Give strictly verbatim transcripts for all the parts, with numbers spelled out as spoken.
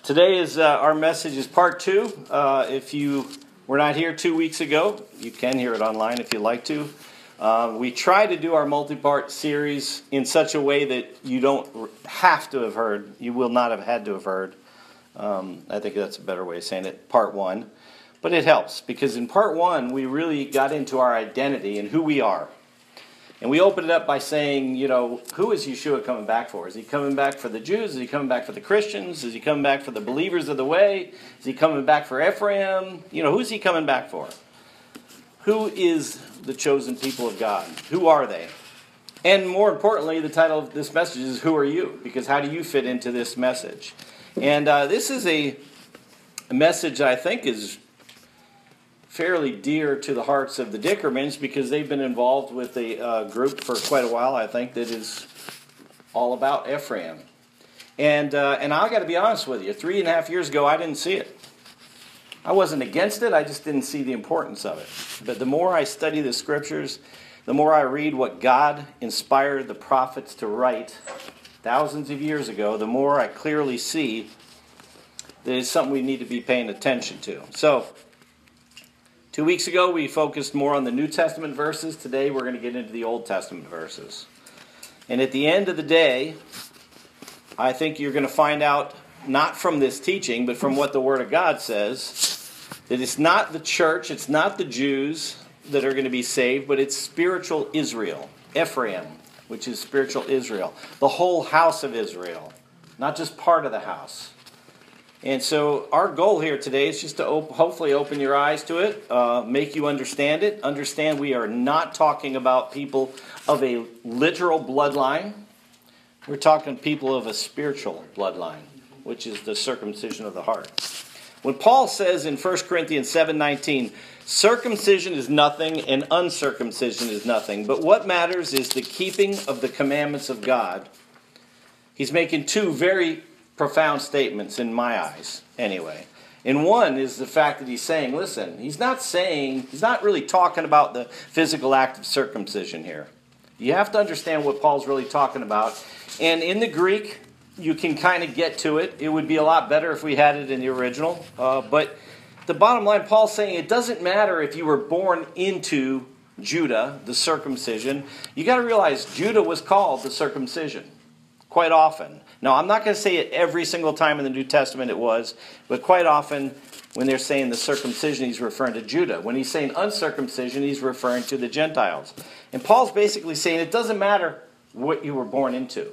Today is uh, our message is part two. Uh, if you were not here two weeks ago, you can hear it online if you'd like to. Uh, we try to do our multi-part series in such a way that you don't have to have heard, you will not have had to have heard. Um, I think that's a better way of saying it, part one. But it helps, because in part one, we really got into our identity and who we are. And we opened it up by saying, you know, who is Yeshua coming back for? Is he coming back for the Jews? Is he coming back for the Christians? Is he coming back for the believers of the way? Is he coming back for Ephraim? You know, who's he coming back for? Who is the chosen people of God? Who are they? And more importantly, the title of this message is Who Are You? Because how do you fit into this message? And uh, this is a, a message I think is fairly dear to the hearts of the Dickermans, because they've been involved with a uh, group for quite a while, I think, that is all about Ephraim. And uh, and I got to be honest with you, three and a half years ago, I didn't see it. I wasn't against it, I just didn't see the importance of it. But the more I study the scriptures, the more I read what God inspired the prophets to write thousands of years ago, the more I clearly see that it's something we need to be paying attention to. So, Two weeks ago, we focused more on the New Testament verses. Today, we're going to get into the Old Testament verses. And at the end of the day, I think you're going to find out, not from this teaching, but from what the Word of God says, that it's not the church, it's not the Jews that are going to be saved, but it's spiritual Israel, Ephraim, which is spiritual Israel, the whole house of Israel, not just part of the house. And so our goal here today is just to op- hopefully open your eyes to it, uh, make you understand it. Understand we are not talking about people of a literal bloodline. We're talking people of a spiritual bloodline, which is the circumcision of the heart. When Paul says in First Corinthians seven nineteen, circumcision is nothing and uncircumcision is nothing, but what matters is the keeping of the commandments of God, he's making two very profound statements in my eyes, anyway. And one is the fact that he's saying, listen, he's not saying, he's not really talking about the physical act of circumcision here. You have to understand what Paul's really talking about. And in the Greek, you can kind of get to it. It would be a lot better if we had it in the original. Uh, but the bottom line, Paul's saying it doesn't matter if you were born into Judah, the circumcision. You got to realize Judah was called the circumcision quite often. Now, I'm not going to say it every single time in the New Testament it was, but quite often when they're saying the circumcision, he's referring to Judah. When he's saying uncircumcision, he's referring to the Gentiles. And Paul's basically saying it doesn't matter what you were born into.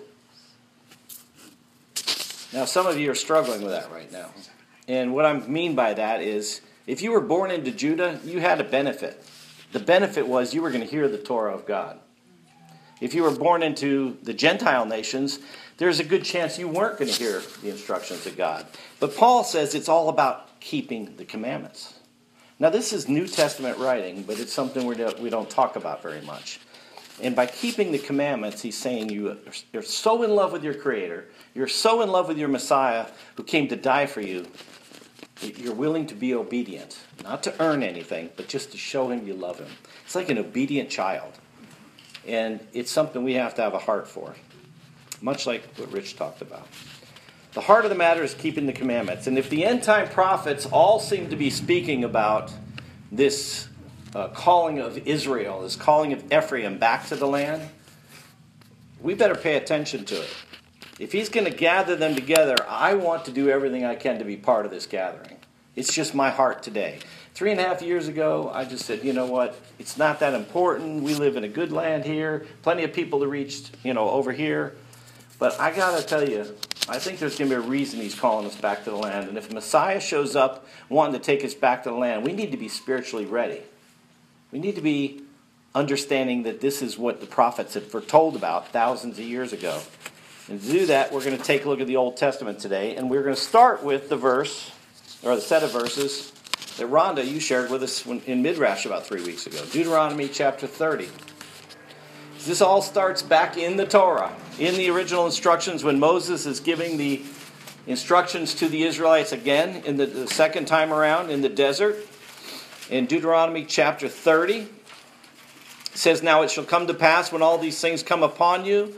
Now, some of you are struggling with that right now. And what I mean by that is, if you were born into Judah, you had a benefit. The benefit was you were going to hear the Torah of God. If you were born into the Gentile nations, there's a good chance you weren't going to hear the instructions of God. But Paul says it's all about keeping the commandments. Now, this is New Testament writing, but it's something we don't, we don't talk about very much. And by keeping the commandments, he's saying you, you're so in love with your Creator, you're so in love with your Messiah who came to die for you, you're willing to be obedient. Not to earn anything, but just to show him you love him. It's like an obedient child. And it's something we have to have a heart for, much like what Rich talked about. The heart of the matter is keeping the commandments. And if the end-time prophets all seem to be speaking about this uh, calling of Israel, this calling of Ephraim back to the land, we better pay attention to it. If he's going to gather them together, I want to do everything I can to be part of this gathering. It's just my heart today. Three and a half years ago, I just said, you know what, it's not that important. We live in a good land here. Plenty of people to reach, you know, over here. But I got to tell you, I think there's going to be a reason he's calling us back to the land. And if Messiah shows up wanting to take us back to the land, we need to be spiritually ready. We need to be understanding that this is what the prophets had foretold about thousands of years ago. And to do that, we're going to take a look at the Old Testament today. And we're going to start with the verse, or the set of verses, that Rhonda, you shared with us in Midrash about three weeks ago. Deuteronomy chapter thirty. This all starts back in the Torah, in the original instructions when Moses is giving the instructions to the Israelites again in the, the second time around in the desert. In Deuteronomy chapter thirty, it says, now it shall come to pass when all these things come upon you,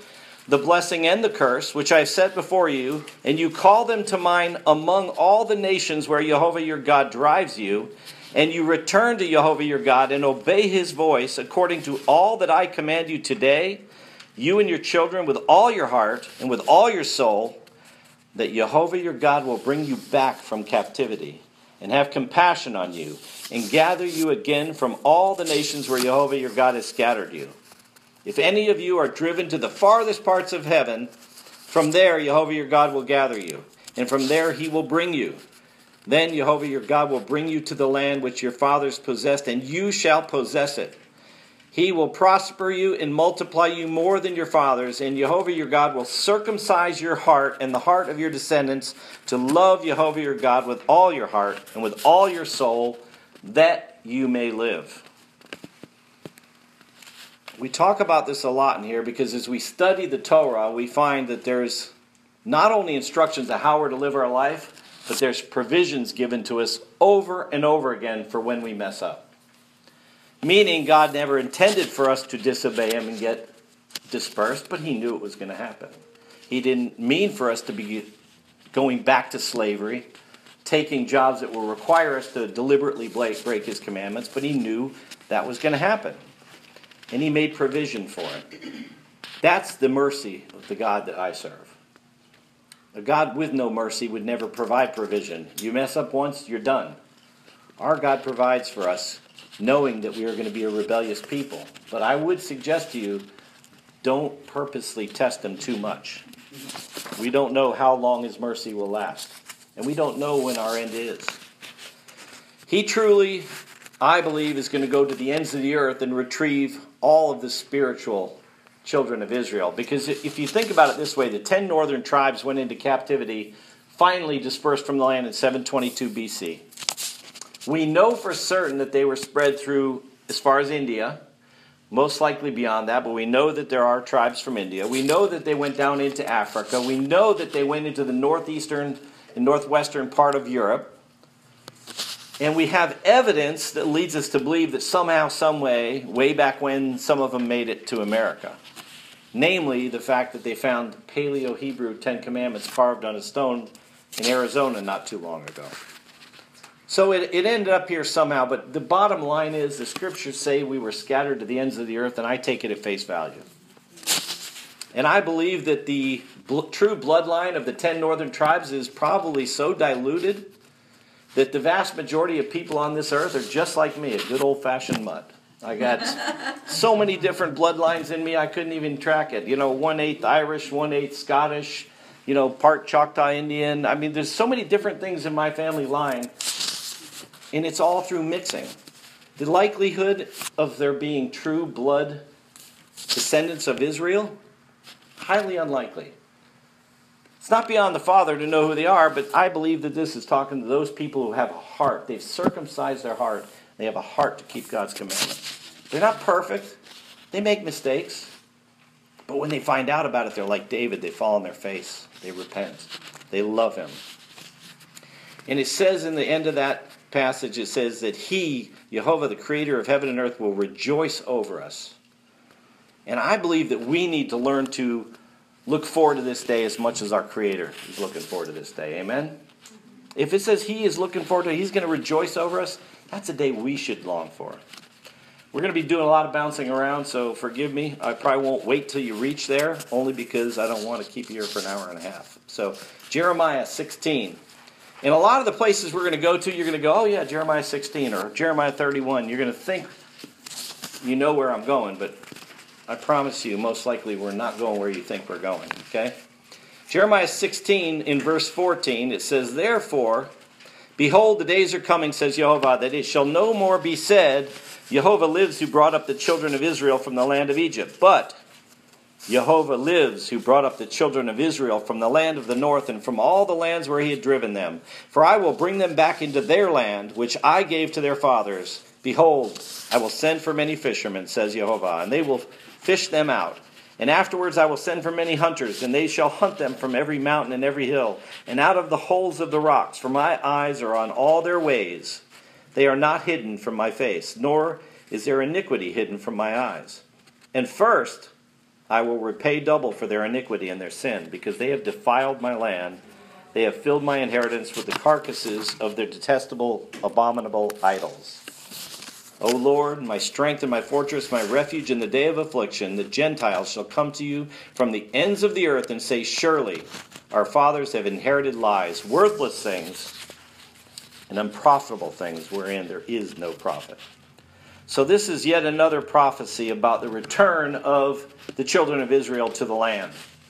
the blessing and the curse, which I have set before you, and you call them to mind among all the nations where Jehovah your God drives you, and you return to Jehovah your God and obey his voice according to all that I command you today, you and your children with all your heart and with all your soul, that Jehovah your God will bring you back from captivity and have compassion on you and gather you again from all the nations where Jehovah your God has scattered you. If any of you are driven to the farthest parts of heaven, from there Jehovah your God will gather you, and from there he will bring you. Then Jehovah your God will bring you to the land which your fathers possessed, and you shall possess it. He will prosper you and multiply you more than your fathers, and Jehovah your God will circumcise your heart and the heart of your descendants to love Jehovah your God with all your heart and with all your soul, that you may live. We talk about this a lot in here because as we study the Torah, we find that there's not only instructions on how we're to live our life, but there's provisions given to us over and over again for when we mess up. Meaning God never intended for us to disobey him and get dispersed, but he knew it was going to happen. He didn't mean for us to be going back to slavery, taking jobs that will require us to deliberately break his commandments, but he knew that was going to happen. And he made provision for it. That's the mercy of the God that I serve. A God with no mercy would never provide provision. You mess up once, you're done. Our God provides for us, knowing that we are going to be a rebellious people. But I would suggest to you, don't purposely test him too much. We don't know how long his mercy will last. And we don't know when our end is. He truly, I believe, is going to go to the ends of the earth and retrieve all of the spiritual children of Israel. Because if you think about it this way, the ten northern tribes went into captivity, finally dispersed from the land in seven twenty-two B C. We know for certain that they were spread through as far as India, most likely beyond that, but we know that there are tribes from India. We know that they went down into Africa. We know that they went into the northeastern and northwestern part of Europe. And we have evidence that leads us to believe that somehow, some way, way back when, some of them made it to America. Namely, the fact that they found Paleo-Hebrew Ten Commandments carved on a stone in Arizona not too long ago. So it, it ended up here somehow, but the bottom line is the scriptures say we were scattered to the ends of the earth, and I take it at face value. And I believe that the bl- true bloodline of the ten northern tribes is probably so diluted that the vast majority of people on this earth are just like me, a good old-fashioned mutt. I got so many different bloodlines in me, I couldn't even track it. You know, one-eighth Irish, one-eighth Scottish, you know, part Choctaw Indian. I mean, there's so many different things in my family line, and it's all through mixing. The likelihood of there being true blood descendants of Israel, highly unlikely. It's not beyond the Father to know who they are, but I believe that this is talking to those people who have a heart. They've circumcised their heart. They have a heart to keep God's commandments. They're not perfect. They make mistakes. But when they find out about it, they're like David. They fall on their face. They repent. They love him. And it says in the end of that passage, it says that he, Jehovah, the creator of heaven and earth, will rejoice over us. And I believe that we need to learn to look forward to this day as much as our Creator is looking forward to this day. Amen? If it says he is looking forward to it, he's going to rejoice over us, that's a day we should long for. We're going to be doing a lot of bouncing around, so forgive me. I probably won't wait till you reach there, only because I don't want to keep you here for an hour and a half. So, Jeremiah sixteen. In a lot of the places we're going to go to, you're going to go, oh yeah, Jeremiah sixteen or Jeremiah thirty-one. You're going to think you know where I'm going, but I promise you, most likely we're not going where you think we're going, okay? Jeremiah sixteen, in verse fourteen, it says, therefore, behold, the days are coming, says Jehovah, that it shall no more be said, Jehovah lives who brought up the children of Israel from the land of Egypt. But Jehovah lives who brought up the children of Israel from the land of the north and from all the lands where he had driven them. For I will bring them back into their land, which I gave to their fathers. Behold, I will send for many fishermen, says Jehovah, and they will fish them out. And afterwards I will send for many hunters, and they shall hunt them from every mountain and every hill, and out of the holes of the rocks. For my eyes are on all their ways. They are not hidden from my face, nor is their iniquity hidden from my eyes. And first I will repay double for their iniquity and their sin, because they have defiled my land. They have filled my inheritance with the carcasses of their detestable, abominable idols. O Lord, my strength and my fortress, my refuge in the day of affliction, the Gentiles shall come to you from the ends of the earth and say, surely our fathers have inherited lies, worthless things, and unprofitable things wherein there is no profit. So this is yet another prophecy about the return of the children of Israel to the land.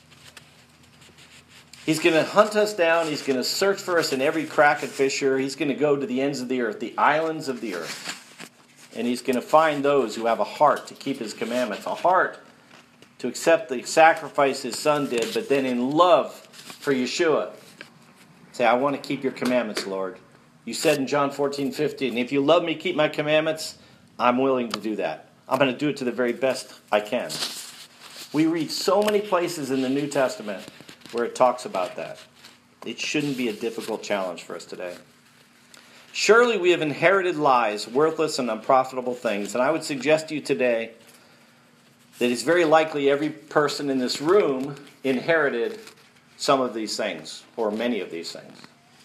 He's going to hunt us down. He's going to search for us in every crack and fissure. He's going to go to the ends of the earth, the islands of the earth. And he's going to find those who have a heart to keep his commandments, a heart to accept the sacrifice his son did, but then in love for Yeshua, say, I want to keep your commandments, Lord. You said in John fourteen fifteen, if you love me, keep my commandments, I'm willing to do that. I'm going to do it to the very best I can. We read so many places in the New Testament where it talks about that. It shouldn't be a difficult challenge for us today. Surely we have inherited lies, worthless and unprofitable things. And I would suggest to you today that it's very likely every person in this room inherited some of these things, or many of these things.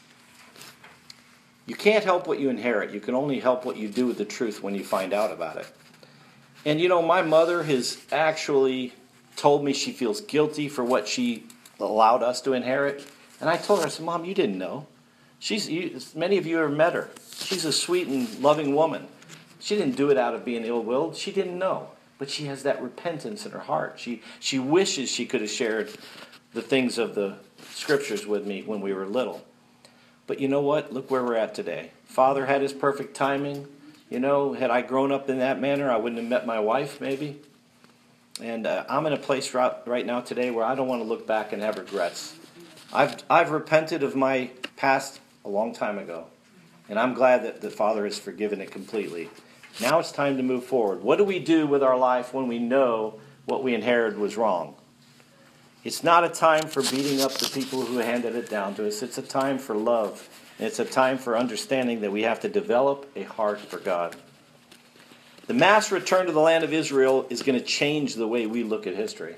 You can't help what you inherit. You can only help what you do with the truth when you find out about it. And you know, my mother has actually told me she feels guilty for what she allowed us to inherit. And I told her, I said, Mom, you didn't know. She's you, many of you have met her. She's a sweet and loving woman. She didn't do it out of being ill-willed. She didn't know. But she has that repentance in her heart. She, she wishes she could have shared the things of the Scriptures with me when we were little. But you know what? Look where we're at today. Father had his perfect timing. You know, had I grown up in that manner, I wouldn't have met my wife, maybe. And uh, I'm in a place right, right now today where I don't want to look back and have regrets. I've I've repented of my past a long time ago. And I'm glad that the Father has forgiven it completely. Now it's time to move forward. What do we do with our life when we know what we inherited was wrong? It's not a time for beating up the people who handed it down to us. It's a time for love. And it's a time for understanding that we have to develop a heart for God. The mass return to the land of Israel is going to change the way we look at history.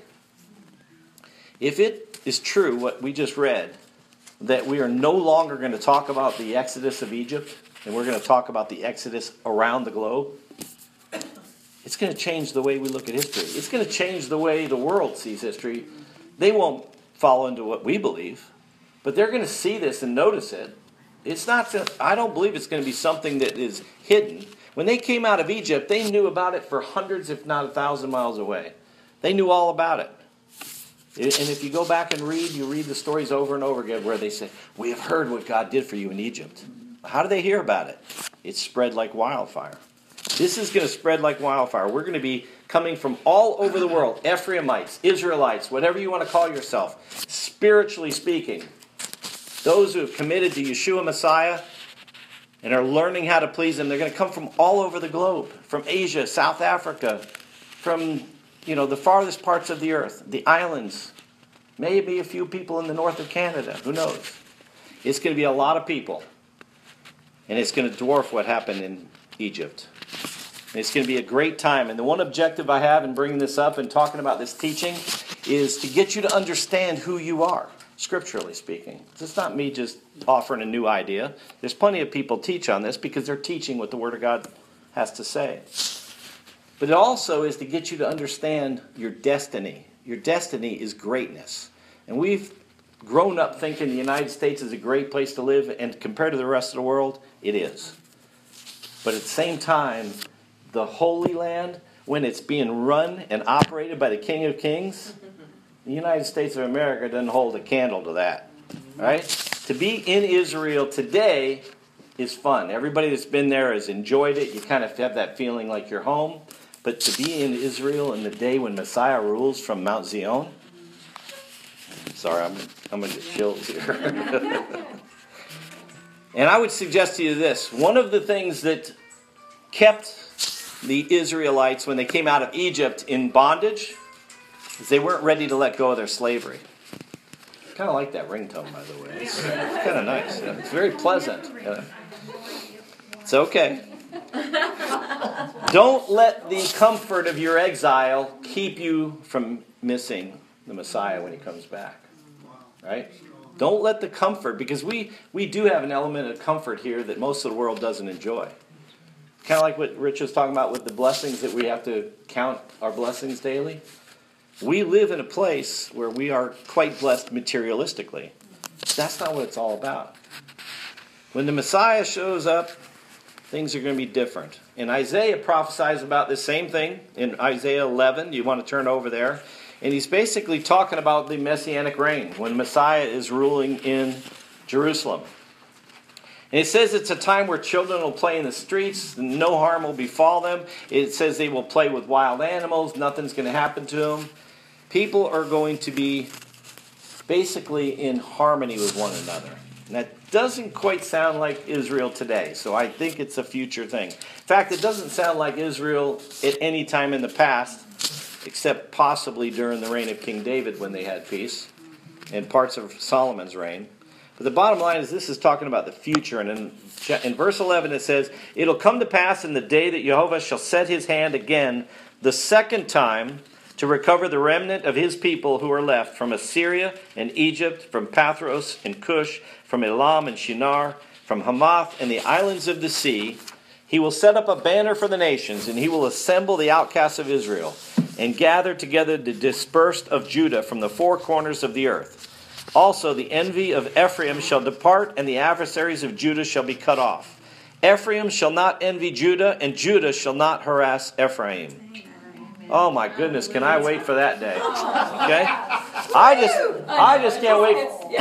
If it is true, what we just read, that we are no longer going to talk about the exodus of Egypt, and we're going to talk about the exodus around the globe, it's going to change the way we look at history. It's going to change the way the world sees history. They won't fall into what we believe, but they're going to see this and notice it. It's not. I don't believe it's going to be something that is hidden. When they came out of Egypt, they knew about it for hundreds, if not a thousand miles away. They knew all about it. And if you go back and read, you read the stories over and over again where they say, we have heard what God did for you in Egypt. How do they hear about it? It spread like wildfire. This is going to spread like wildfire. We're going to be coming from all over the world, Ephraimites, Israelites, whatever you want to call yourself, spiritually speaking. Those who have committed to Yeshua Messiah and are learning how to please Him, they're going to come from all over the globe, from Asia, South Africa, from, you know, the farthest parts of the earth, the islands, maybe a few people in the north of Canada, who knows? It's going to be a lot of people, and it's going to dwarf what happened in Egypt. And it's going to be a great time, and the one objective I have in bringing this up and talking about this teaching is to get you to understand who you are, scripturally speaking. It's not me just offering a new idea. There's plenty of people teach on this because they're teaching what the Word of God has to say. But it also is to get you to understand your destiny. Your destiny is greatness. And we've grown up thinking the United States is a great place to live, and compared to the rest of the world, it is. But at the same time, the Holy Land, when it's being run and operated by the King of Kings, the United States of America doesn't hold a candle to that. Right? To be in Israel today is fun. Everybody that's been there has enjoyed it. You kind of have that feeling like you're home. But to be in Israel in the day when Messiah rules from Mount Zion, sorry, I'm, I'm going to get chills here. And I would suggest to you this. One of the things that kept the Israelites, when they came out of Egypt in bondage, is they weren't ready to let go of their slavery. I kind of like that ringtone, by the way. It's, it's kind of nice. You know? It's very pleasant. You know? It's okay. Don't let the comfort of your exile keep you from missing the Messiah when he comes back. Right? Don't let the comfort, because we, we do have an element of comfort here that most of the world doesn't enjoy. Kind of like what Rich was talking about with the blessings, that we have to count our blessings daily. We live in a place where we are quite blessed materialistically. That's not what it's all about. When the Messiah shows up, things are going to be different. And Isaiah prophesies about this same thing in Isaiah eleven. You want to turn over there. And he's basically talking about the Messianic reign, when Messiah is ruling in Jerusalem. And it says it's a time where children will play in the streets, and no harm will befall them. It says they will play with wild animals, nothing's going to happen to them. People are going to be basically in harmony with one another. And that doesn't quite sound like Israel today, so I think it's a future thing. In fact, it doesn't sound like Israel at any time in the past, except possibly during the reign of King David when they had peace, and parts of Solomon's reign. But the bottom line is this is talking about the future. And in, in verse eleven it says, "It'll come to pass in the day that Jehovah shall set his hand again the second time to recover the remnant of his people who are left from Assyria and Egypt, from Pathros and Cush, from Elam and Shinar, from Hamath and the islands of the sea. He will set up a banner for the nations, and he will assemble the outcasts of Israel, and gather together the dispersed of Judah from the four corners of the earth. Also the envy of Ephraim shall depart, and the adversaries of Judah shall be cut off. Ephraim shall not envy Judah, and Judah shall not harass Ephraim." Oh my goodness, can I wait for that day? Okay? I just I just can't wait.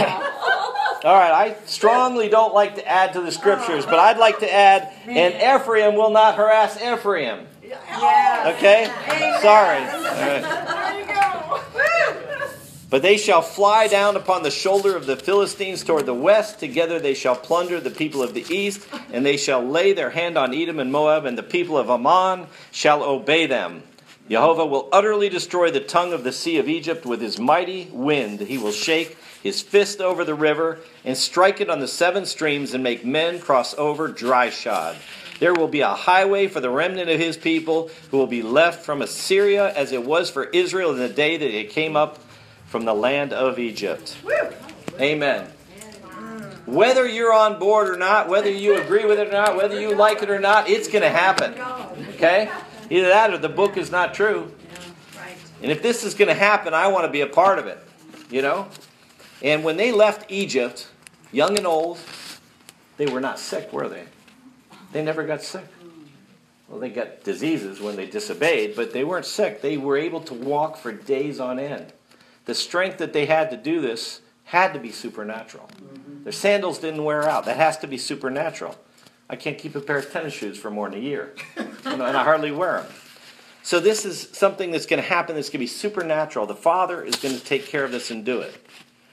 All right, I strongly don't like to add to the scriptures, but I'd like to add, "and Ephraim will not harass Ephraim." Okay? Sorry. All right. "But they shall fly down upon the shoulder of the Philistines toward the west. Together they shall plunder the people of the east, and they shall lay their hand on Edom and Moab, and the people of Ammon shall obey them. Jehovah will utterly destroy the tongue of the sea of Egypt with his mighty wind. He will shake his fist over the river and strike it on the seven streams and make men cross over dry shod. There will be a highway for the remnant of his people who will be left from Assyria as it was for Israel in the day that it came up from the land of Egypt." Amen. Whether you're on board or not, whether you agree with it or not, whether you like it or not, it's going to happen. Okay? Either that or the book is not true. And if this is going to happen, I want to be a part of it. You know? And when they left Egypt, young and old, they were not sick, were they? They never got sick. Well, they got diseases when they disobeyed, but they weren't sick. They were able to walk for days on end. The strength that they had to do this had to be supernatural. Their sandals didn't wear out. That has to be supernatural. I can't keep a pair of tennis shoes for more than a year, you know, and I hardly wear them. So this is something that's going to happen that's going to be supernatural. The Father is going to take care of this and do it.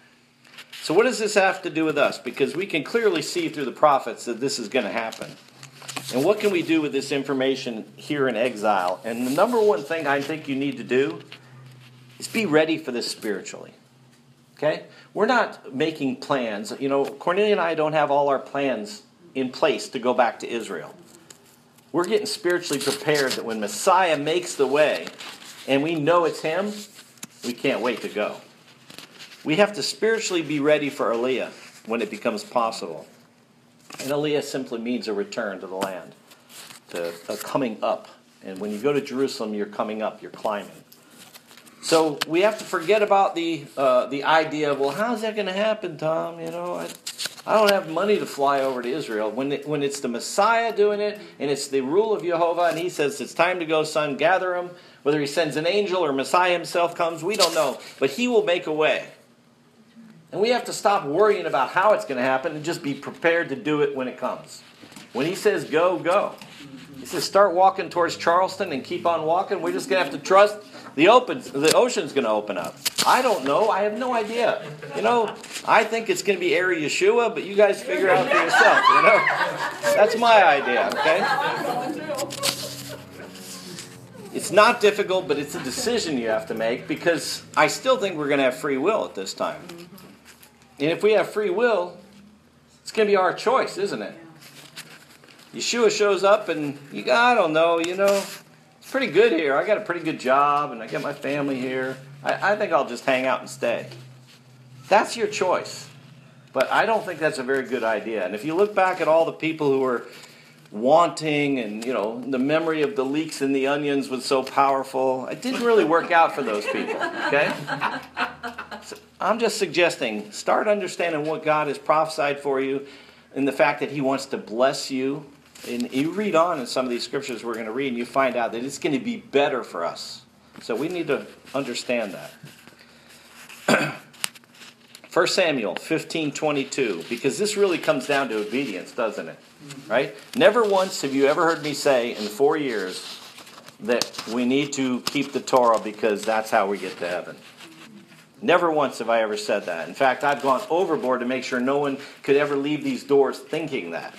So what does this have to do with us? Because we can clearly see through the prophets that this is going to happen. And what can we do with this information here in exile? And the number one thing I think you need to do is be ready for this spiritually. Okay? We're not making plans. You know, Cornelia and I don't have all our plans in place to go back to Israel. We're getting spiritually prepared that when Messiah makes the way, and we know it's him, we can't wait to go. We have to spiritually be ready for Aliyah when it becomes possible. And Aliyah simply means a return to the land, to a coming up. And when you go to Jerusalem, you're coming up, you're climbing. So we have to forget about the uh, the idea of, well, how's that going to happen, Tom? You know, I, I don't have money to fly over to Israel. When it, when it's the Messiah doing it, and it's the rule of Jehovah, and he says, it's time to go, son, gather them. Whether he sends an angel or Messiah himself comes, we don't know. But he will make a way. And we have to stop worrying about how it's going to happen and just be prepared to do it when it comes. When he says go, go. He says start walking towards Charleston and keep on walking. We're just going to have to trust the open, the ocean's going to open up. I don't know. I have no idea. You know, I think it's going to be Eri Yeshua, but you guys figure it out for yourself. You know, that's my idea. Okay. It's not difficult, but it's a decision you have to make because I still think we're going to have free will at this time. And if we have free will, it's going to be our choice, isn't it? Yeshua shows up and, you, I don't know, you know, pretty good here. I got a pretty good job, and I got my family here. I, I think I'll just hang out and stay. That's your choice. But I don't think that's a very good idea. And if you look back at all the people who were wanting, and, you know, the memory of the leeks and the onions was so powerful, it didn't really work out for those people, okay? So I'm just suggesting, start understanding what God has prophesied for you and the fact that he wants to bless you. And you read on in some of these scriptures we're going to read, and you find out that it's going to be better for us. So we need to understand that. First Samuel fifteen twenty-two, because this really comes down to obedience, doesn't it? Mm-hmm. Right? Never once have you ever heard me say in four years that we need to keep the Torah because that's how we get to heaven. Never once have I ever said that. In fact, I've gone overboard to make sure no one could ever leave these doors thinking that.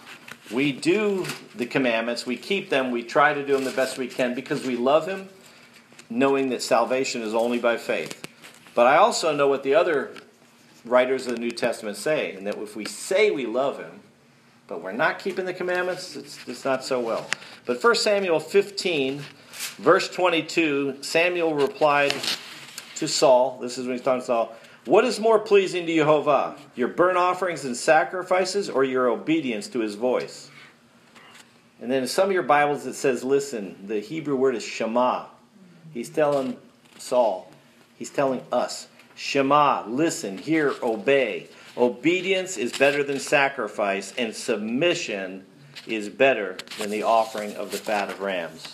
We do the commandments, we keep them, we try to do them the best we can because we love him, knowing that salvation is only by faith. But I also know what the other writers of the New Testament say, and that if we say we love him, but we're not keeping the commandments, it's, it's not so well. But First Samuel fifteen, verse twenty-two, Samuel replied to Saul, this is when he's talking to Saul, "What is more pleasing to Jehovah, your burnt offerings and sacrifices, or your obedience to his voice?" And then in some of your Bibles it says, listen, the Hebrew word is Shema. He's telling Saul, he's telling us, Shema, listen, hear, obey. Obedience is better than sacrifice, and submission is better than the offering of the fat of rams.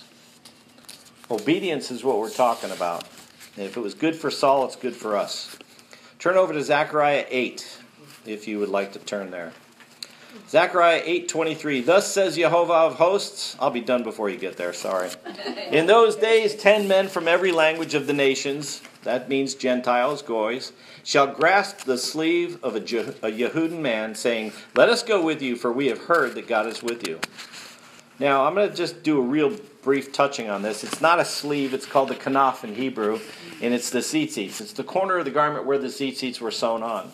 Obedience is what we're talking about. And if it was good for Saul, it's good for us. Turn over to Zechariah eight, if you would like to turn there. Zechariah eight twenty-three. "Thus says Jehovah of hosts," I'll be done before you get there, sorry. "In those days, ten men from every language of the nations," that means Gentiles, Goys, "shall grasp the sleeve of a, Je- a Yehudan man, saying, 'Let us go with you, for we have heard that God is with you.'" Now, I'm going to just do a real brief touching on this. It's not a sleeve. It's called the kanaf in Hebrew, and it's the tzitzits. It's the corner of the garment where the tzitzits were sewn on.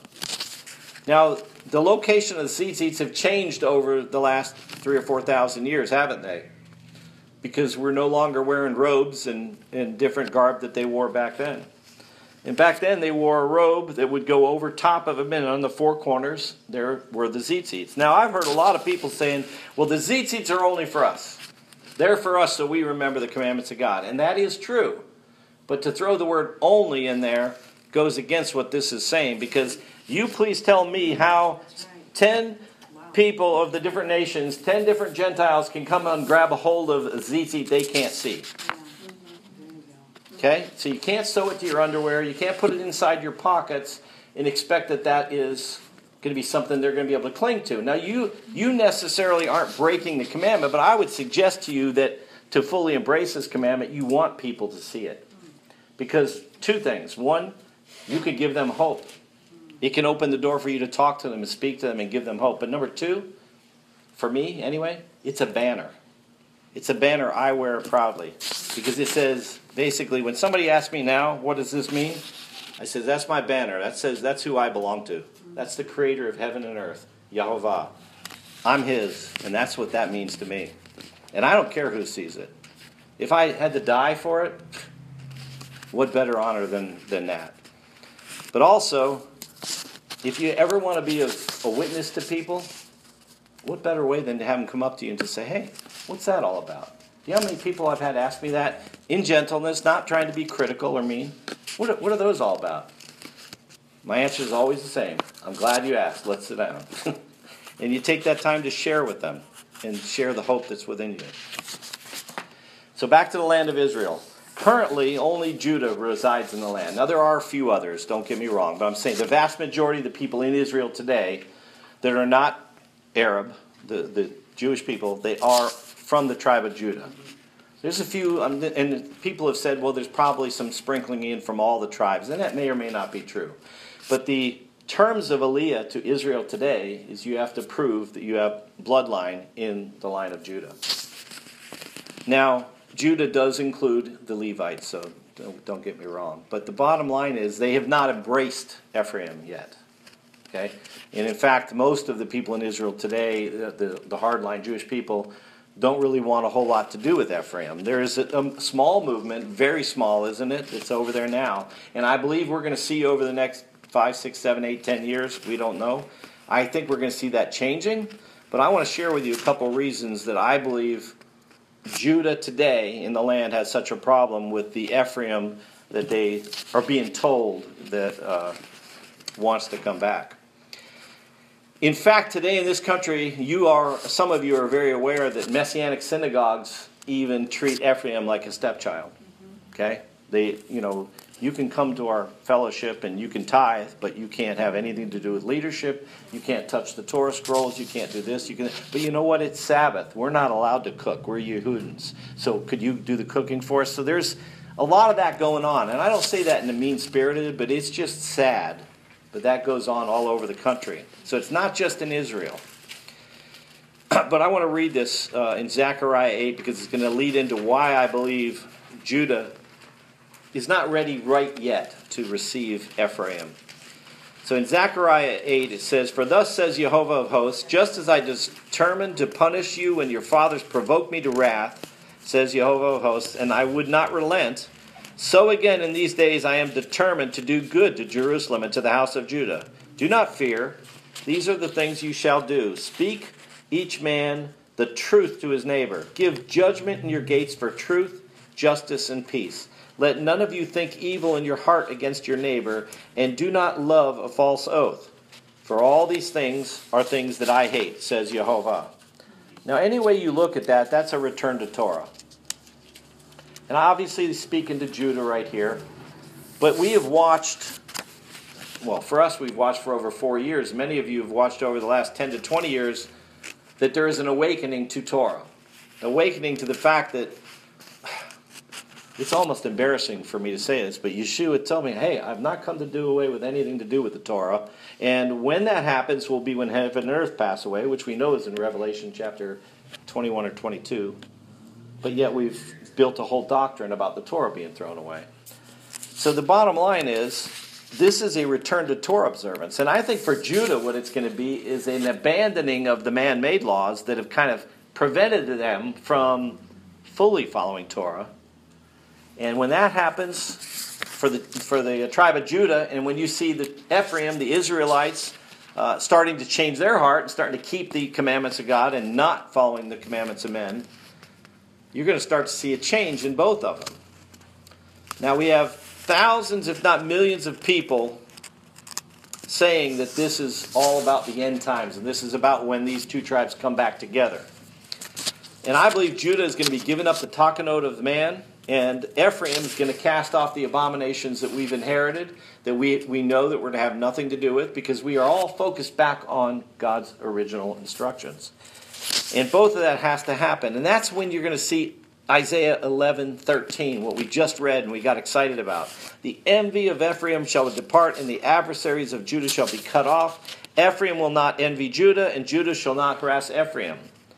Now, the location of the tzitzits have changed over the last three or four thousand years, haven't they? Because we're no longer wearing robes and, and different garb that they wore back then. And back then, they wore a robe that would go over top of them, and on the four corners, there were the tzitzits. Now, I've heard a lot of people saying, well, the tzitzits are only for us. They're for us so we remember the commandments of God. And that is true. But to throw the word only in there goes against what this is saying, because you please tell me how ten people of the different nations, ten different Gentiles can come and grab a hold of a tzitzit they can't see. Okay? So you can't sew it to your underwear. You can't put it inside your pockets and expect that that is going to be something they're going to be able to cling to. Now, you, you necessarily aren't breaking the commandment, but I would suggest to you that to fully embrace this commandment, you want people to see it. Because two things. One, you could give them hope. It can open the door for you to talk to them and speak to them and give them hope. But number two, for me anyway, it's a banner. It's a banner I wear proudly. Because it says, basically, when somebody asks me now, what does this mean? I say, that's my banner. That says that's who I belong to. That's the creator of heaven and earth, Yehovah. I'm his, and that's what that means to me. And I don't care who sees it. If I had to die for it, what better honor than, than that? But also, if you ever want to be a, a witness to people, what better way than to have them come up to you and to say, hey, what's that all about? Do you know how many people I've had ask me that in gentleness, not trying to be critical or mean? What are, what are those all about? My answer is always the same. I'm glad you asked. Let's sit down. And you take that time to share with them and share the hope that's within you. So back to the land of Israel. Currently, only Judah resides in the land. Now, there are a few others, don't get me wrong, but I'm saying the vast majority of the people in Israel today that are not Arab, the, the Jewish people, they are from the tribe of Judah. There's a few, um, and people have said, well, there's probably some sprinkling in from all the tribes, and that may or may not be true. But the terms of Aliyah to Israel today is you have to prove that you have bloodline in the line of Judah. Now, Judah does include the Levites, so don't, don't get me wrong. But the bottom line is they have not embraced Ephraim yet. Okay? And in fact, most of the people in Israel today, the, the, the hardline Jewish people, don't really want a whole lot to do with Ephraim. There is a, a small movement, very small, isn't it? It's over there now. And I believe we're going to see over the next five, six, seven, eight, ten years, we don't know. I think we're going to see that changing. But I want to share with you a couple reasons that I believe Judah today in the land has such a problem with the Ephraim that they are being told that uh, wants to come back. In fact, today in this country, you are some of you are very aware that Messianic synagogues even treat Ephraim like a stepchild. Okay, they, you know, you can come to our fellowship and you can tithe, but you can't have anything to do with leadership. You can't touch the Torah scrolls. You can't do this. You can, but you know what? It's Sabbath. We're not allowed to cook. We're Yehudans. So could you do the cooking for us? So there's a lot of that going on, and I don't say that in a mean-spirited, but it's just sad. But that goes on all over the country. So it's not just in Israel. But I want to read this uh, in Zechariah eight because it's going to lead into why I believe Judah is not ready right yet to receive Ephraim. So in Zechariah eight it says, "For thus says Jehovah of hosts, just as I determined to punish you when your fathers provoked me to wrath, says Jehovah of hosts, and I would not relent, so again in these days I am determined to do good to Jerusalem and to the house of Judah. Do not fear. These are the things you shall do. Speak each man the truth to his neighbor. Give judgment in your gates for truth, justice, and peace. Let none of you think evil in your heart against your neighbor, and do not love a false oath. For all these things are things that I hate, says Jehovah." Now, any way you look at that, that's a return to Torah. And obviously he's speaking to Judah right here. But we have watched, well, for us we've watched for over four years. Many of you have watched over the last ten to twenty years that there is an awakening to Torah. Awakening to the fact that, it's almost embarrassing for me to say this, but Yeshua told me, hey, I've not come to do away with anything to do with the Torah. And when that happens will be when heaven and earth pass away, which we know is in Revelation chapter twenty-one or twenty-two. But yet we've built a whole doctrine about the Torah being thrown away. So the bottom line is, this is a return to Torah observance. And I think for Judah what it's going to be is an abandoning of the man-made laws that have kind of prevented them from fully following Torah. And when that happens for the for the tribe of Judah, and when you see the Ephraim, the Israelites, uh, starting to change their heart and starting to keep the commandments of God and not following the commandments of men, you're going to start to see a change in both of them. Now we have thousands, if not millions, of people saying that this is all about the end times, and this is about when these two tribes come back together. And I believe Judah is going to be giving up the takanot of man, and Ephraim is going to cast off the abominations that we've inherited, that we, we know that we're to have nothing to do with, because we are all focused back on God's original instructions. And both of that has to happen. And that's when you're going to see Isaiah eleven thirteen, what we just read and we got excited about. "The envy of Ephraim shall depart, and the adversaries of Judah shall be cut off. Ephraim will not envy Judah, and Judah shall not harass Ephraim."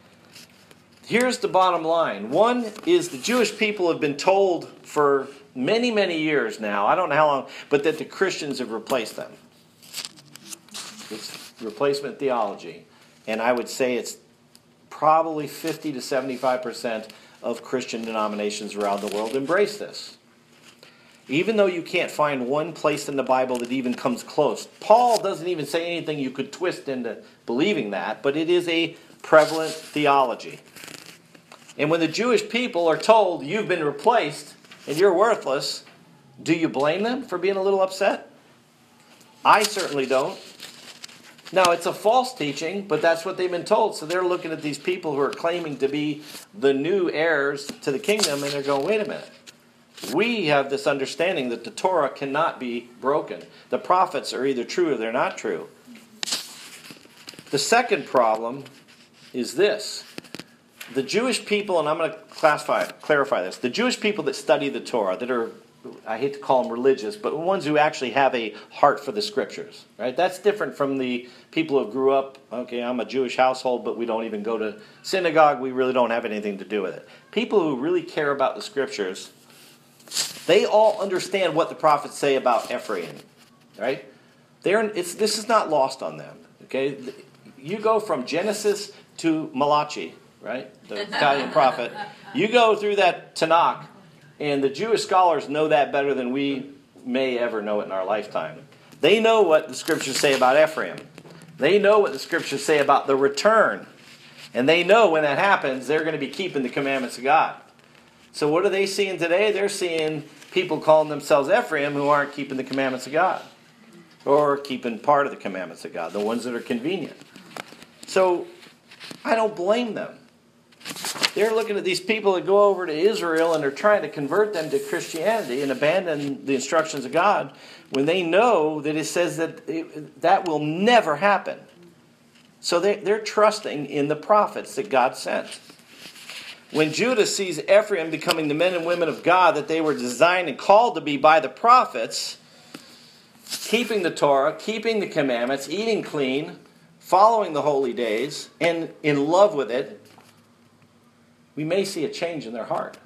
Here's the bottom line. One is the Jewish people have been told for many, many years now, I don't know how long, but that the Christians have replaced them. It's replacement theology. And I would say it's probably fifty to seventy-five percent of Christian denominations around the world embrace this. Even though you can't find one place in the Bible that even comes close. Paul doesn't even say anything you could twist into believing that, but it is a prevalent theology. And when the Jewish people are told you've been replaced and you're worthless, do you blame them for being a little upset? I certainly don't. Now, it's a false teaching, but that's what they've been told. So they're looking at these people who are claiming to be the new heirs to the kingdom, and they're going, wait a minute. We have this understanding that the Torah cannot be broken. The prophets are either true or they're not true. The second problem is this. The Jewish people, and I'm going to classify, clarify this, the Jewish people that study the Torah, that are, I hate to call them religious, but ones who actually have a heart for the Scriptures, right? That's different from the people who grew up, okay, I'm a Jewish household, but we don't even go to synagogue, we really don't have anything to do with it. People who really care about the Scriptures, they all understand what the prophets say about Ephraim, right? They're, it's, this is not lost on them, okay? You go from Genesis to Malachi, right? The Italian prophet. You go through that Tanakh, and the Jewish scholars know that better than we may ever know it in our lifetime. They know what the scriptures say about Ephraim. They know what the scriptures say about the return. And they know when that happens, they're going to be keeping the commandments of God. So what are they seeing today? They're seeing people calling themselves Ephraim who aren't keeping the commandments of God. Or keeping part of the commandments of God, the ones that are convenient. So I don't blame them. They're looking at these people that go over to Israel and they're trying to convert them to Christianity and abandon the instructions of God when they know that it says that it, that will never happen. So they, they're trusting in the prophets that God sent. When Judah sees Ephraim becoming the men and women of God that they were designed and called to be by the prophets, keeping the Torah, keeping the commandments, eating clean, following the holy days, and in love with it, we may see a change in their heart.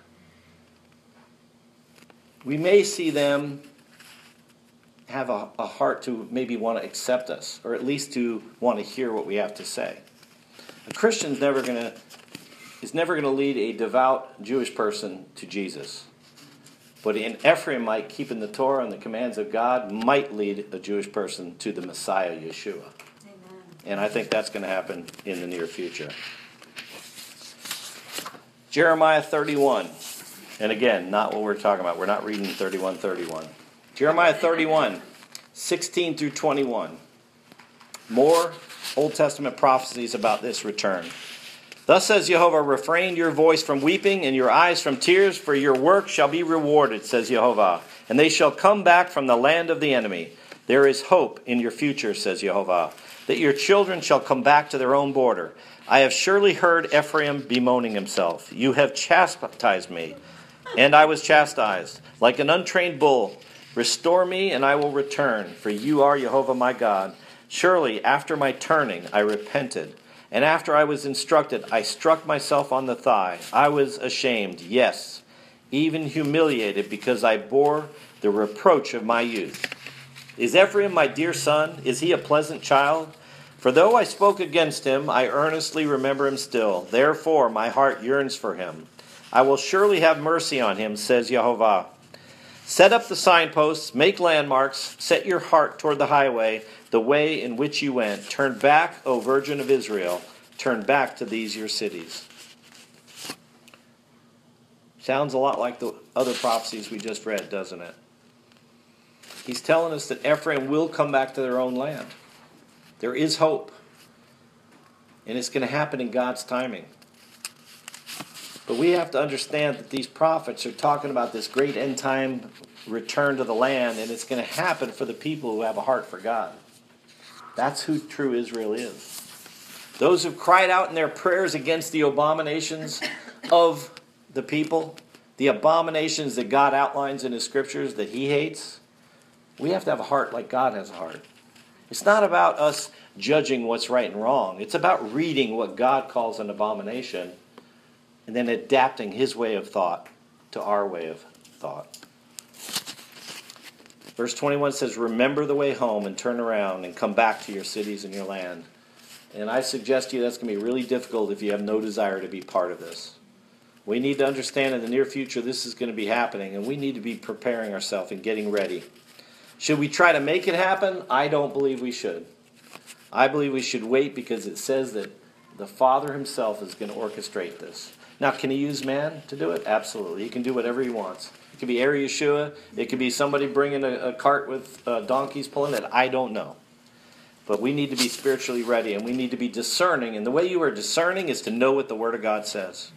We may see them have a, a heart to maybe want to accept us, or at least to want to hear what we have to say. A Christian's never going to is never going to lead a devout Jewish person to Jesus. But an Ephraimite keeping the Torah and the commands of God might lead a Jewish person to the Messiah, Yeshua. Amen. And I think that's going to happen in the near future. Jeremiah thirty-one. And again, not what we're talking about. We're not reading thirty-one thirty-one. Jeremiah thirty-one, sixteen through twenty-one. More Old Testament prophecies about this return. Thus says Jehovah, refrain your voice from weeping and your eyes from tears, for your work shall be rewarded, says Jehovah. And they shall come back from the land of the enemy. There is hope in your future, says Jehovah, that your children shall come back to their own border. I have surely heard Ephraim bemoaning himself. You have chastised me, and I was chastised. Like an untrained bull, restore me, and I will return, for you are Jehovah my God. Surely after my turning I repented. And after I was instructed, I struck myself on the thigh. I was ashamed, yes, even humiliated, because I bore the reproach of my youth. Is Ephraim my dear son? Is he a pleasant child? For though I spoke against him, I earnestly remember him still. Therefore my heart yearns for him. I will surely have mercy on him, says Jehovah. Set up the signposts, make landmarks, set your heart toward the highway, the way in which you went. Turn back, O Virgin of Israel. Turn back to these your cities. Sounds a lot like the other prophecies we just read, doesn't it? He's telling us that Ephraim will come back to their own land. There is hope. And it's going to happen in God's timing. But we have to understand that these prophets are talking about this great end time return to the land, and it's going to happen for the people who have a heart for God. That's who true Israel is. Those who've cried out in their prayers against the abominations of the people, the abominations that God outlines in His scriptures that He hates, we have to have a heart like God has a heart. It's not about us judging what's right and wrong. It's about reading what God calls an abomination and then adapting His way of thought to our way of thought. Verse twenty-one says, remember the way home and turn around and come back to your cities and your land. And I suggest to you that's going to be really difficult if you have no desire to be part of this. We need to understand in the near future this is going to be happening, and we need to be preparing ourselves and getting ready. Should we try to make it happen? I don't believe we should. I believe we should wait because it says that the Father Himself is going to orchestrate this. Now, can He use man to do it? Absolutely. He can do whatever He wants. It could be Eri Yeshua. It could be somebody bringing a, a cart with uh, donkeys pulling it. I don't know. But we need to be spiritually ready, and we need to be discerning. And the way you are discerning is to know what the Word of God says.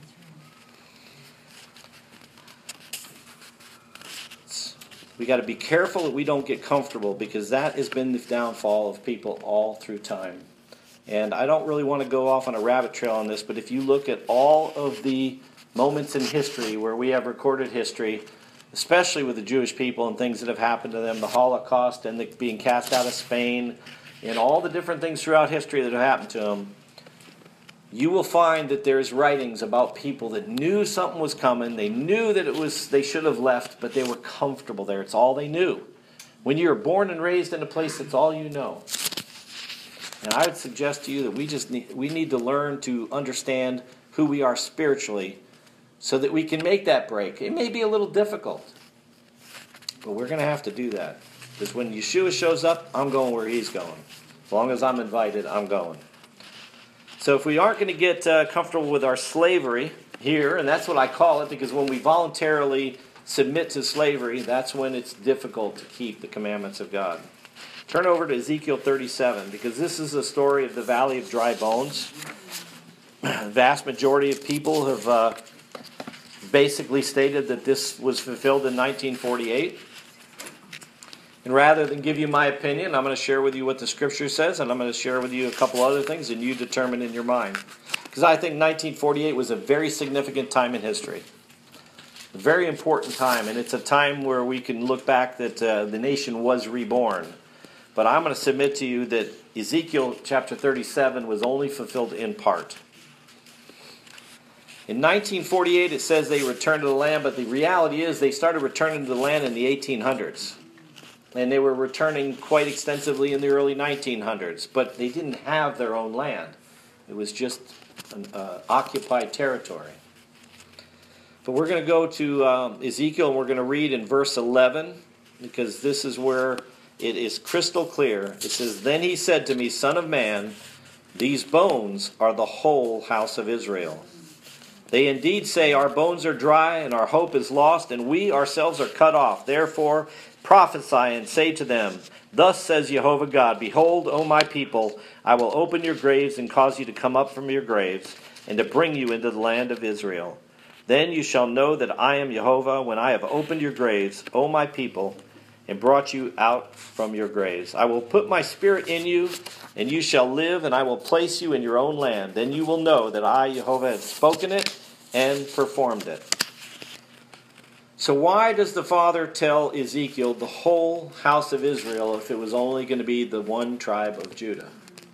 We got to be careful that we don't get comfortable, because that has been the downfall of people all through time. And I don't really want to go off on a rabbit trail on this, but if you look at all of the moments in history where we have recorded history, especially with the Jewish people and things that have happened to them, the Holocaust and the being cast out of Spain, and all the different things throughout history that have happened to them, you will find that there's writings about people that knew something was coming. They knew that it was they should have left, but they were comfortable there. It's all they knew. When you're born and raised in a place, that's all you know. And I would suggest to you that we just need, we need to learn to understand who we are spiritually so that we can make that break. It may be a little difficult, but we're going to have to do that. Because when Yeshua shows up, I'm going where he's going. As long as I'm invited, I'm going. So if we aren't going to get uh, comfortable with our slavery here, and that's what I call it, because when we voluntarily submit to slavery, that's when it's difficult to keep the commandments of God. Turn over to Ezekiel thirty-seven, because this is a story of the Valley of Dry Bones. The vast majority of people have uh, basically stated that this was fulfilled in nineteen forty-eight. And rather than give you my opinion, I'm going to share with you what the Scripture says, and I'm going to share with you a couple other things, and you determine in your mind. Because I think nineteen forty-eight was a very significant time in history. A very important time, and it's a time where we can look back that uh, the nation was reborn. But I'm going to submit to you that Ezekiel chapter thirty-seven was only fulfilled in part. In nineteen forty-eight, it says they returned to the land, but the reality is they started returning to the land in the eighteen hundreds. And they were returning quite extensively in the early nineteen hundreds, but they didn't have their own land. It was just an uh, occupied territory. But we're going to go to um, Ezekiel, and we're going to read in verse eleven, because this is where it is crystal clear. It says, "Then he said to me, Son of man, these bones are the whole house of Israel. They indeed say, our bones are dry, and our hope is lost, and we ourselves are cut off. Therefore prophesy and say to them, Thus says Jehovah God, Behold, O my people, I will open your graves and cause you to come up from your graves, and to bring you into the land of Israel. Then you shall know that I am Jehovah, when I have opened your graves, O my people, and brought you out from your graves. I will put my spirit in you, and you shall live, and I will place you in your own land. Then you will know that I, Jehovah, have spoken it and performed it." So why does the Father tell Ezekiel the whole house of Israel if it was only going to be the one tribe of Judah?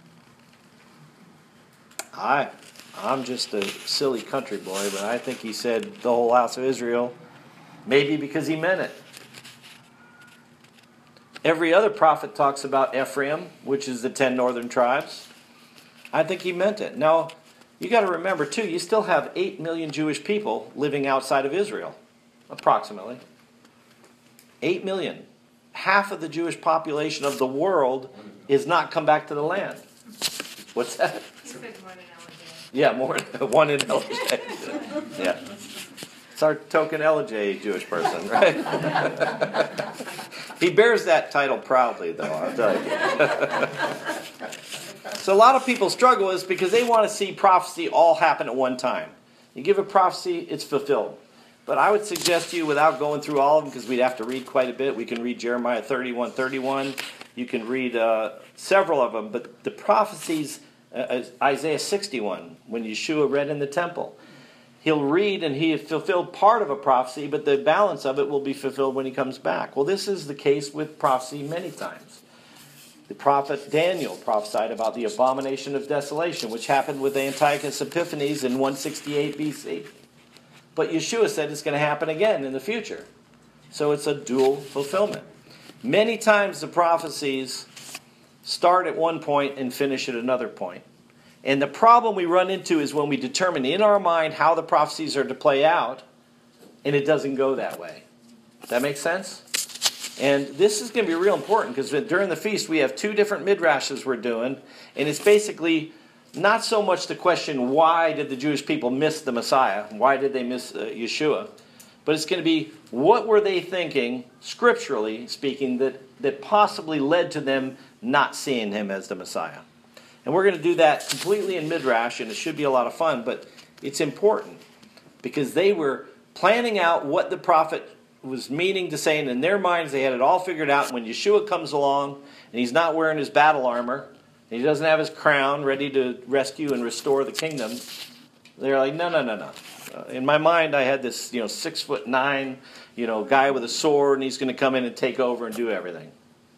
I, I'm just a silly country boy, but I think he said the whole house of Israel, maybe because he meant it. Every other prophet talks about Ephraim, which is the ten northern tribes. I think he meant it. Now, you got to remember, too, you still have eight million Jewish people living outside of Israel, approximately. eight million. Half of the Jewish population of the world is not come back to the land. What's that? He said one in L J. Yeah, more one in L J. Yeah. It's our token L J Jewish person, right? He bears that title proudly, though, I'll tell you. So a lot of people struggle is because they want to see prophecy all happen at one time. You give a prophecy, it's fulfilled. But I would suggest to you, without going through all of them, because we'd have to read quite a bit, we can read Jeremiah thirty-one thirty-one. You can read uh, several of them. But the prophecies, uh, Isaiah sixty-one, when Yeshua read in the temple, he'll read and he has fulfilled part of a prophecy, but the balance of it will be fulfilled when he comes back. Well, this is the case with prophecy many times. The prophet Daniel prophesied about the abomination of desolation, which happened with Antiochus Epiphanes in one sixty-eight B C. But Yeshua said it's going to happen again in the future. So it's a dual fulfillment. Many times the prophecies start at one point and finish at another point. And the problem we run into is when we determine in our mind how the prophecies are to play out, and it doesn't go that way. Does that make sense? And this is going to be real important because during the feast we have two different midrashes we're doing, and it's basically not so much the question, why did the Jewish people miss the Messiah? Why did they miss uh, Yeshua? But it's going to be, what were they thinking, scripturally speaking, that, that possibly led to them not seeing him as the Messiah? And we're going to do that completely in Midrash, and it should be a lot of fun, but it's important because they were planning out what the prophet was meaning to say, and in their minds they had it all figured out. When Yeshua comes along, and he's not wearing his battle armor, and he doesn't have his crown ready to rescue and restore the kingdom, they're like, no, no, no, no. Uh, in my mind, I had this, you know, six foot nine, you know, guy with a sword, and he's going to come in and take over and do everything.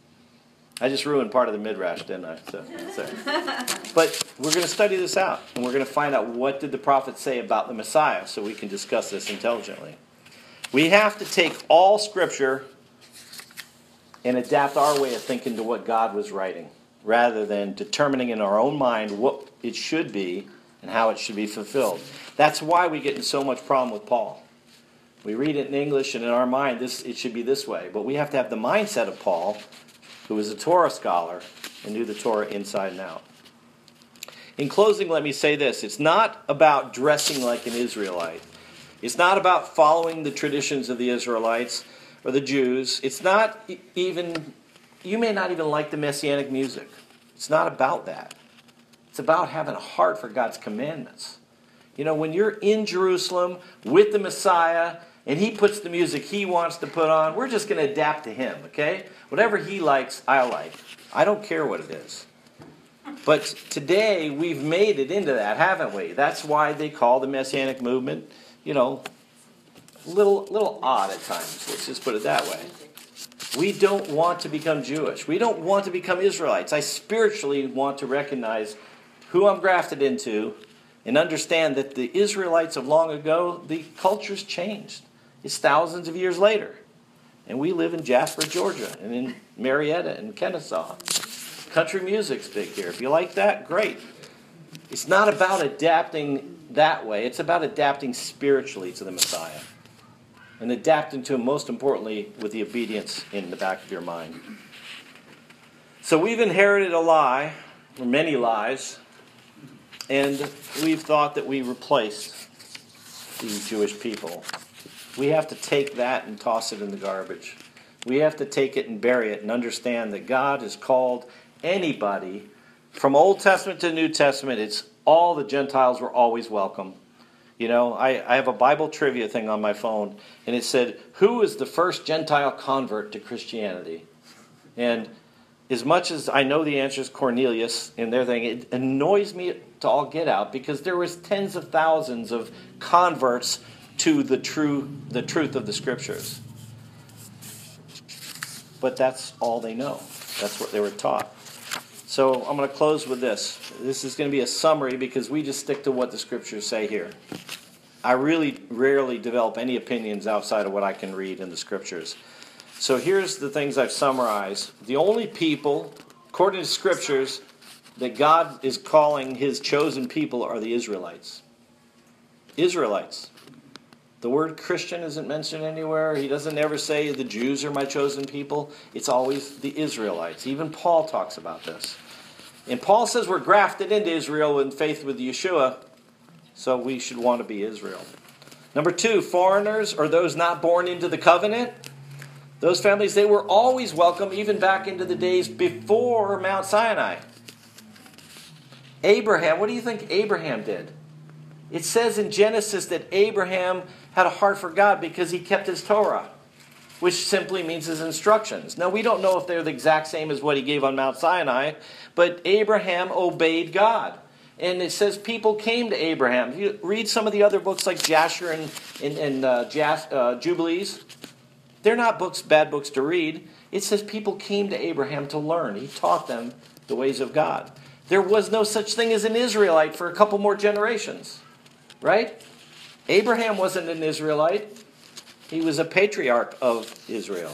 I just ruined part of the Midrash, didn't I? So, sorry. But we're going to study this out, and we're going to find out what did the prophet say about the Messiah, so we can discuss this intelligently. We have to take all Scripture and adapt our way of thinking to what God was writing. rather than determining in our own mind what it should be and how it should be fulfilled. That's why we get in so much problem with Paul. We read it in English, and in our mind, this it should be this way. But we have to have the mindset of Paul, who was a Torah scholar and knew the Torah inside and out. In closing, let me say this. It's not about dressing like an Israelite. It's not about following the traditions of the Israelites or the Jews. It's not even, you may not even like the Messianic music. It's not about that. It's about having a heart for God's commandments. You know, when you're in Jerusalem with the Messiah and he puts the music he wants to put on, we're just going to adapt to him, okay? Whatever he likes, I like. I don't care what it is. But today, we've made it into that, haven't we? That's why they call the Messianic movement, you know, a little, little odd at times. Let's just put it that way. We don't want to become Jewish. We don't want to become Israelites. I spiritually want to recognize who I'm grafted into and understand that the Israelites of long ago, the culture's changed. It's thousands of years later. And we live in Jasper, Georgia, and in Marietta and Kennesaw. Country music's big here. If you like that, great. It's not about adapting that way. It's about adapting spiritually to the Messiah. And adapting to him, most importantly, with the obedience in the back of your mind. So we've inherited a lie, or many lies, and we've thought that we replaced the Jewish people. We have to take that and toss it in the garbage. We have to take it and bury it and understand that God has called anybody, from Old Testament to New Testament, it's all the Gentiles were always welcome. You know, I, I have a Bible trivia thing on my phone, and it said, who is the first Gentile convert to Christianity? And as much as I know the answer is Cornelius and their thing, it annoys me to all get out because there was tens of thousands of converts to the true the truth of the Scriptures. But that's all they know. That's what they were taught. So I'm going to close with this. This is going to be a summary because we just stick to what the Scriptures say here. I really rarely develop any opinions outside of what I can read in the Scriptures. So here's the things I've summarized. The only people, according to Scriptures, that God is calling his chosen people are the Israelites. Israelites. The word Christian isn't mentioned anywhere. He doesn't ever say the Jews are my chosen people. It's always the Israelites. Even Paul talks about this. And Paul says we're grafted into Israel in faith with Yeshua, so we should want to be Israel. Number two, foreigners or those not born into the covenant. Those families, they were always welcome even back into the days before Mount Sinai. Abraham, what do you think Abraham did? It says in Genesis that Abraham had a heart for God because he kept his Torah, which simply means his instructions. Now, we don't know if they're the exact same as what he gave on Mount Sinai, but Abraham obeyed God. And it says people came to Abraham. You read some of the other books like Jasher and, and, and uh, Jas, uh, Jubilees. They're not books, bad books to read. It says people came to Abraham to learn. He taught them the ways of God. There was no such thing as an Israelite for a couple more generations. Right? Abraham wasn't an Israelite. He was a patriarch of Israel.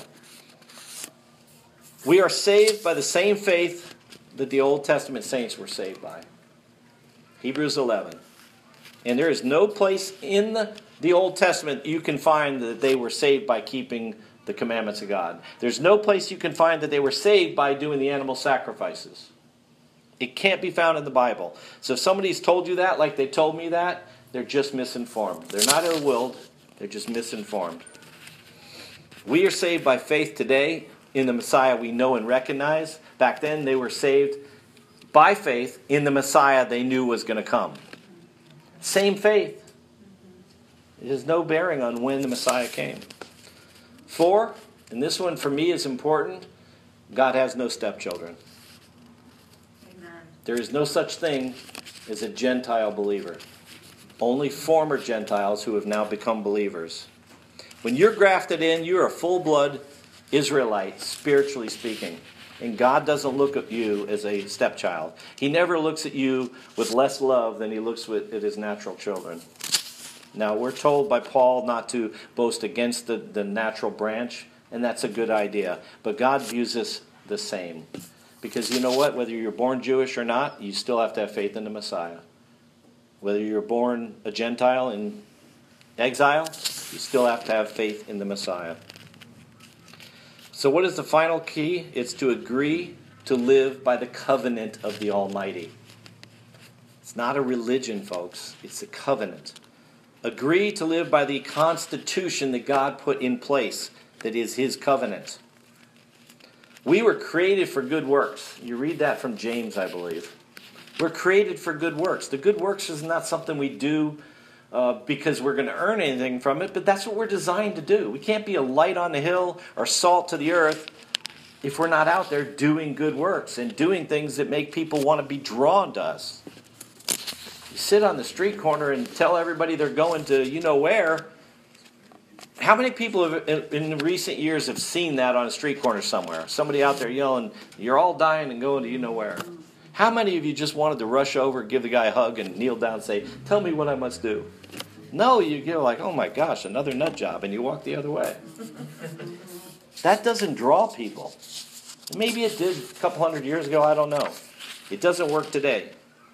We are saved by the same faith that the Old Testament saints were saved by. Hebrews eleven. And there is no place in the, the Old Testament you can find that they were saved by keeping the commandments of God. There's no place you can find that they were saved by doing the animal sacrifices. It can't be found in the Bible. So if somebody's told you that, like they told me that, they're just misinformed. They're not ill-willed. They're just misinformed. We are saved by faith today in the Messiah we know and recognize. Back then, they were saved by faith in the Messiah they knew was going to come. Same faith. It has no bearing on when the Messiah came. Four, and this one for me is important, God has no stepchildren. Amen. There is no such thing as a Gentile believer. Only former Gentiles who have now become believers. When you're grafted in, you're a full-blood Israelite, spiritually speaking. And God doesn't look at you as a stepchild. He never looks at you with less love than he looks at his natural children. Now, we're told by Paul not to boast against the, the natural branch, and that's a good idea. But God views us the same. Because you know what? Whether you're born Jewish or not, you still have to have faith in the Messiah. Whether you're born a Gentile in exile, you still have to have faith in the Messiah. So what is the final key? It's to agree to live by the covenant of the Almighty. It's not a religion, folks. It's a covenant. Agree to live by the constitution that God put in place, that is His covenant. We were created for good works. You read that from James, I believe. We're created for good works. The good works is not something we do uh, because we're going to earn anything from it, but that's what we're designed to do. We can't be a light on the hill or salt to the earth if we're not out there doing good works and doing things that make people want to be drawn to us. You sit on the street corner and tell everybody they're going to you know where. How many people have, in, in recent years have seen that on a street corner somewhere? Somebody out there yelling, "You're all dying and going to you know where." How many of you just wanted to rush over, give the guy a hug, and kneel down and say, "Tell me what I must do"? No, you go like, "Oh my gosh, another nut job," and you walk the other way. That doesn't draw people. Maybe it did a couple hundred years ago, I don't know. It doesn't work today.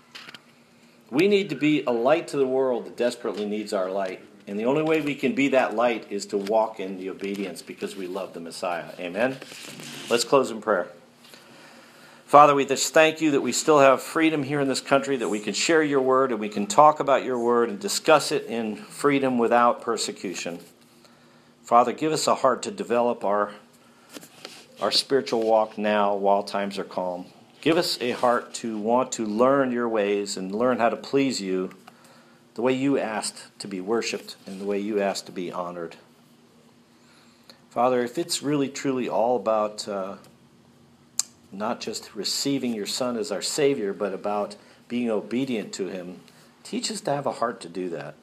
We need to be a light to the world that desperately needs our light. And the only way we can be that light is to walk in the obedience because we love the Messiah. Amen? Let's close in prayer. Father, we just thank you that we still have freedom here in this country, that we can share your word and we can talk about your word and discuss it in freedom without persecution. Father, give us a heart to develop our, our spiritual walk now while times are calm. Give us a heart to want to learn your ways and learn how to please you the way you asked to be worshipped and the way you asked to be honored. Father, if it's really truly all about uh, not just receiving your Son as our Savior, but about being obedient to Him, teach us to have a heart to do that.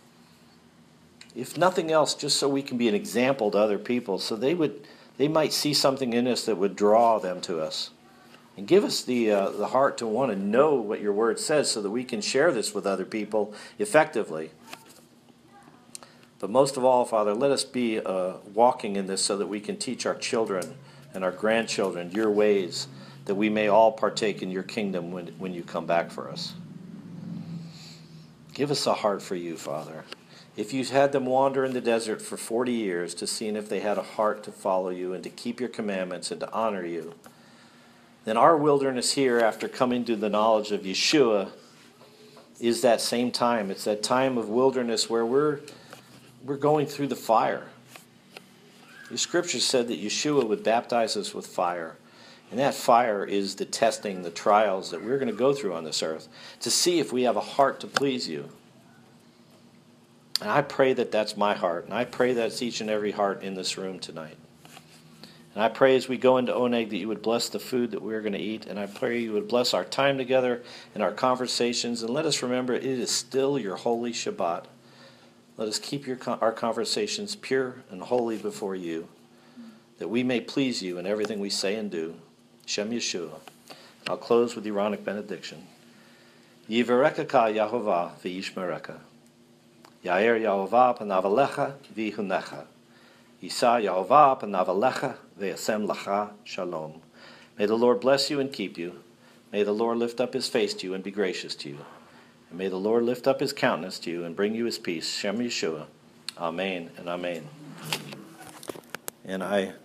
If nothing else, just so we can be an example to other people, so they would, they might see something in us that would draw them to us. And give us the uh, the heart to want to know what your word says so that we can share this with other people effectively. But most of all, Father, let us be uh, walking in this so that we can teach our children and our grandchildren your ways, that we may all partake in your kingdom when, when you come back for us. Give us a heart for you, Father. If you had them wander in the desert for forty years to see if they had a heart to follow you and to keep your commandments and to honor you, then our wilderness here, after coming to the knowledge of Yeshua, is that same time. It's that time of wilderness where we're we're going through the fire. The scripture said that Yeshua would baptize us with fire. And that fire is the testing, the trials that we're going to go through on this earth to see if we have a heart to please you. And I pray that that's my heart. And I pray that's each and every heart in this room tonight. And I pray as we go into Oneg that you would bless the food that we're going to eat. And I pray you would bless our time together and our conversations. And let us remember it is still your holy Shabbat. Let us keep your our conversations pure and holy before you, that we may please you in everything we say and do. Shem Yeshua. I'll close with the Aaronic benediction. Yivareka Yahovah v'yishmereka. Yair Yahovah panav alecha v'yihunecha. Yisa Yahovah panav alecha v'yasem lacha shalom. May the Lord bless you and keep you. May the Lord lift up his face to you and be gracious to you. And may the Lord lift up his countenance to you and bring you his peace. Shem Yeshua. Amen and amen. And I